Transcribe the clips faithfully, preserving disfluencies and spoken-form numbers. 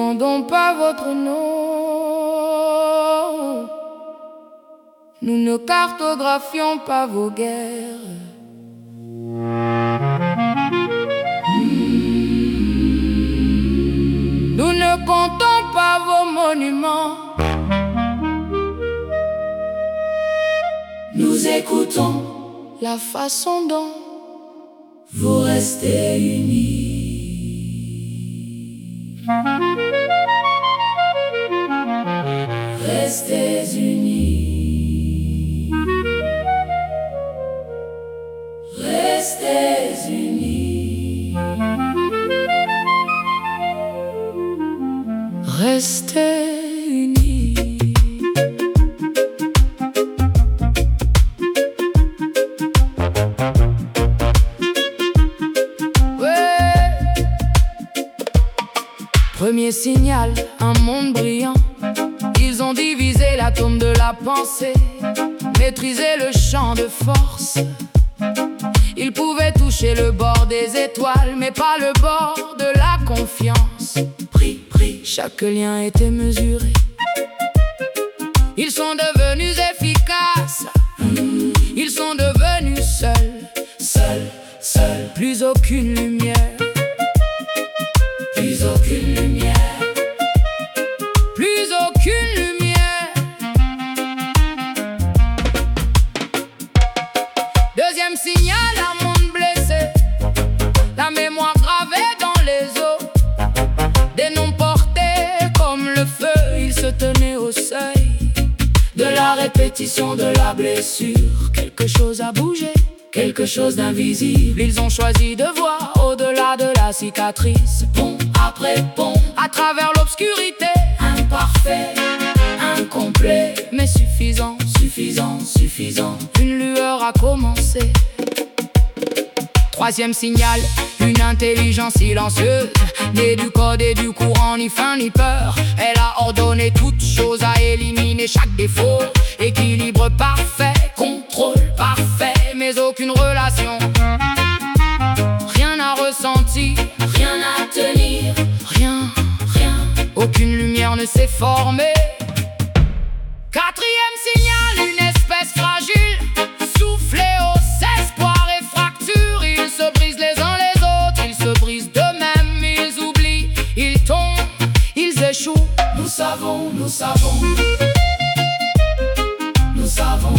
demandons pas votre nom. Nous ne cartographions pas vos guerres. Nous ne comptons pas vos monuments. Nous écoutons la façon dont vous restez unis. Restez unis. Restez unis. Restez unis. Ouais. Premier signal, un monde brillant. Ils ont divisé l'atome de la pensée, maîtrisé le champ de force. Ils pouvaient toucher le bord des étoiles, mais pas le bord de la confiance. Pris, pris, chaque lien était mesuré. Ils sont devenus efficaces. Ils sont devenus seuls. Seuls, seuls, plus aucune lumière. Plus aucune lumière. Plus aucune lumière. Deuxième signal, un monde blessé. La mémoire gravée dans les os. Des noms portés comme le feu. Ils se tenaient au seuil de la répétition de la blessure. Quelque chose a bougé. Quelque chose d'invisible. Ils ont choisi de voir au-delà de la cicatrice. Pont après pont, à travers l'obscurité. Imparfait, incomplet, mais suffisant. Suffisant, suffisant. Une lueur a commencé. Troisième signal, une intelligence silencieuse, née du code et du courant, ni faim ni peur. Elle a ordonné toutes choses, à éliminer chaque défaut. Équilibre parfait, contrôle parfait, mais aucune relation. Rien n'a ressenti, rien à tenir, rien, rien. Aucune lumière ne s'est formée. Quatrième signal, une espèce fragile, soufflée aux espoirs et fractures. Ils se brisent les uns les autres, ils se brisent d'eux-mêmes, ils oublient, ils tombent, ils échouent. Nous savons, nous savons, nous savons.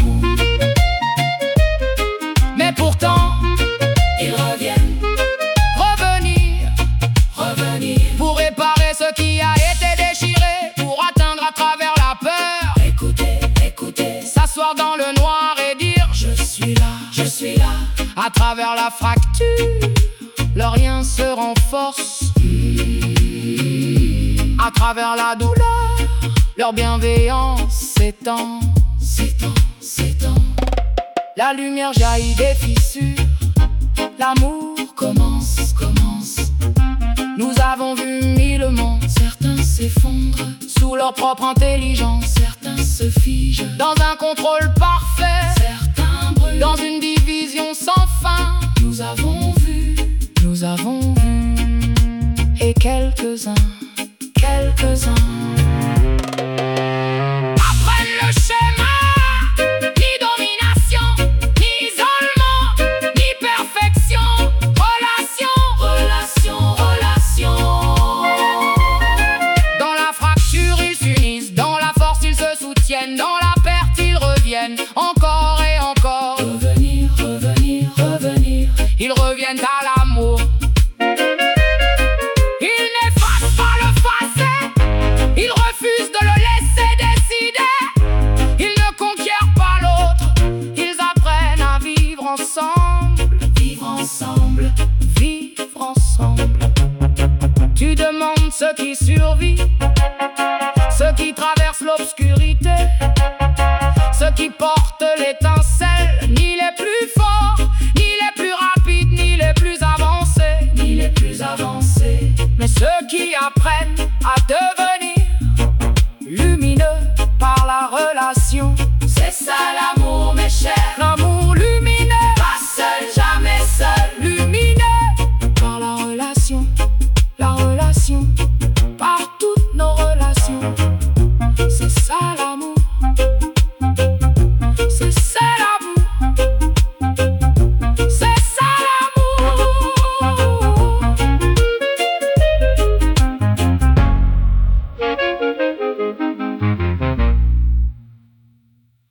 Mais pourtant, ils reviennent, revenir, revenir, pour réparer ce qui a été déchiré, pour atteindre à travers la peur. Écoutez, écoutez, s'asseoir dans le noir et dire je suis là, je suis là. À travers la fracture, leur lien se renforce. À travers la douleur, leur bienveillance s'étend. S'étend, s'étend. La lumière jaillit des fissures. L'amour commence, commence. Nous avons vu mille mondes. Certains s'effondrent sous leur propre intelligence. Certains se figent dans un contrôle parfait. Certains brûlent dans une division sans fin. Nous avons vu, nous avons vu. Et quelques-uns, quelques-uns apprennent le schéma. Ni domination, ni isolement, ni perfection. Relation, relation, relation. Dans la fracture ils s'unissent, dans la force ils se soutiennent, dans la perte ils reviennent, encore et encore. Revenir, revenir, revenir. Ils reviennent à l'amour. Ils n'effacent pas le passé. Ils refusent de le laisser décider. Ils ne conquièrent pas l'autre. Ils apprennent à vivre ensemble. Vivre ensemble. Vivre ensemble. Tu demandes ce qui survit, ce qui traverse l'obscurité, ce qui porte l'étincelle, ni les plus forts, ni les plus rapides, ni les plus avancés, ni les plus avancés, mais ceux qui apprennent à devenir lumineux par la relation. C'est ça la